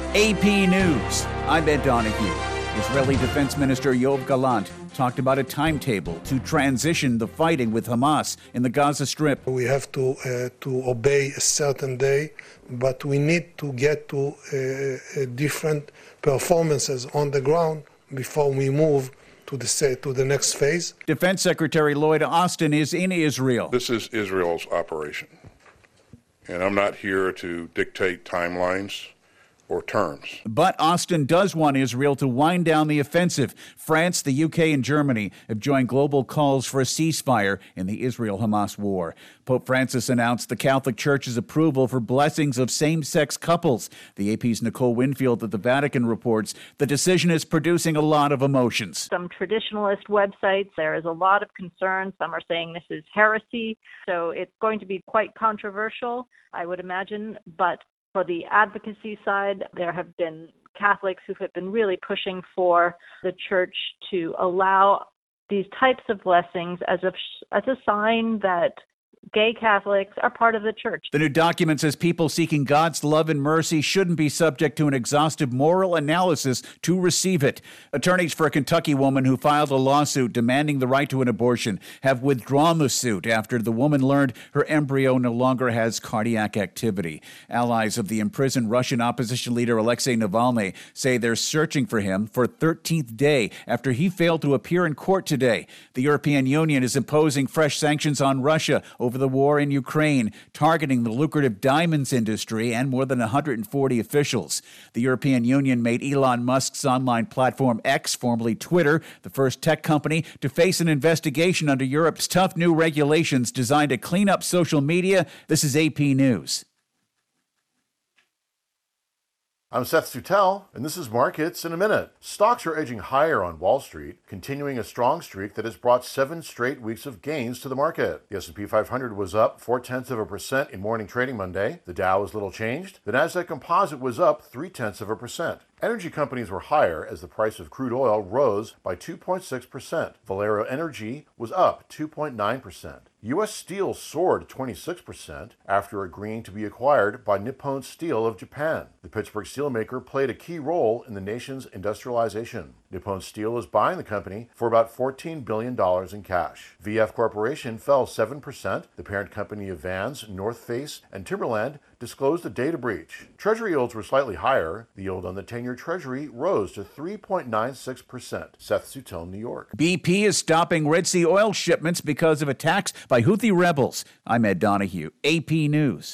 AP News. I'm Ed Donahue. Israeli Defense Minister Yoav Gallant talked about a timetable to transition the fighting with Hamas in the Gaza Strip. We have to obey a certain day, but we need to get to different performances on the ground before we move to the next phase. Defense Secretary Lloyd Austin is in Israel. This is Israel's operation, and I'm not here to dictate timelines or terms. But Austin does want Israel to wind down the offensive. France, the UK, and Germany have joined global calls for a ceasefire in the Israel-Hamas war. Pope Francis announced the Catholic Church's approval for blessings of same-sex couples. The AP's Nicole Winfield at the Vatican reports the decision is producing a lot of emotions. Some traditionalist websites, there is a lot of concern. Some are saying this is heresy. So it's going to be quite controversial, I would imagine. But for the advocacy side, there have been Catholics who have been really pushing for the church to allow these types of blessings as a sign that gay Catholics are part of the church. The new document says people seeking God's love and mercy shouldn't be subject to an exhaustive moral analysis to receive it. Attorneys for a Kentucky woman who filed a lawsuit demanding the right to an abortion have withdrawn the suit after the woman learned her embryo no longer has cardiac activity. Allies of the imprisoned Russian opposition leader Alexei Navalny say they're searching for him for a 13th day after he failed to appear in court today. The European Union is imposing fresh sanctions on Russia over the war in Ukraine, targeting the lucrative diamonds industry and more than 140 officials. The European Union made Elon Musk's online platform X, formerly Twitter, the first tech company to face an investigation under Europe's tough new regulations designed to clean up social media. This is AP News. I'm Seth Sutel, and this is Markets in a Minute. Stocks are edging higher on Wall Street, continuing a strong streak that has brought 7 straight weeks of gains to the market. The S&P 500 was up 0.4% in morning trading Monday. The Dow was little changed. The Nasdaq Composite was up 0.3%. Energy companies were higher as the price of crude oil rose by 2.6%. Valero Energy was up 2.9%. U.S. Steel soared 26% after agreeing to be acquired by Nippon Steel of Japan. The Pittsburgh steelmaker played a key role in the nation's industrialization. Nippon Steel is buying the company for about $14 billion in cash. VF Corporation fell 7%. The parent company of Vans, North Face, and Timberland disclosed a data breach. Treasury yields were slightly higher. The yield on the 10-year Treasury rose to 3.96%. Seth Sutel, New York. BP is stopping Red Sea oil shipments because of attacks by Houthi rebels. I'm Ed Donahue, AP News.